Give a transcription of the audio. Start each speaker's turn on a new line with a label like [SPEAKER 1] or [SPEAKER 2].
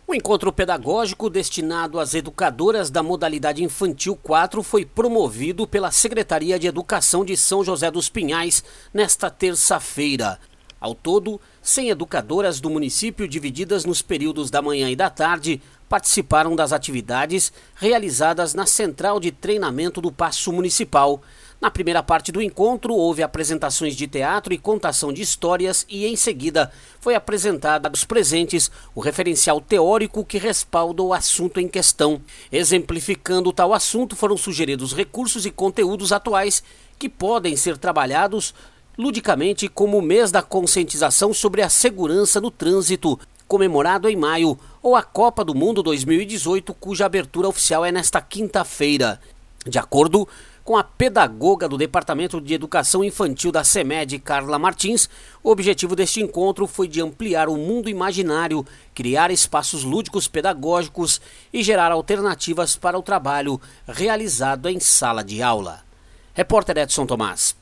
[SPEAKER 1] O encontro pedagógico destinado às educadoras da modalidade infantil 4 foi promovido pela Secretaria de Educação de São José dos Pinhais nesta terça-feira. Ao todo, 100 educadoras do município, divididas nos períodos da manhã e da tarde, participaram das atividades realizadas na Central de Treinamento do Paço Municipal. Na primeira parte do encontro, houve apresentações de teatro e contação de histórias e, em seguida, foi apresentado aos presentes o referencial teórico que respalda o assunto em questão. Exemplificando tal assunto, foram sugeridos recursos e conteúdos atuais que podem ser trabalhados ludicamente, como o mês da conscientização sobre a segurança no trânsito, comemorado em maio, ou a Copa do Mundo 2018, cuja abertura oficial é nesta quinta-feira. De acordo com a pedagoga do Departamento de Educação Infantil da CEMED, Carla Martins, o objetivo deste encontro foi de ampliar o mundo imaginário, criar espaços lúdicos pedagógicos e gerar alternativas para o trabalho realizado em sala de aula. Repórter Edson Tomás.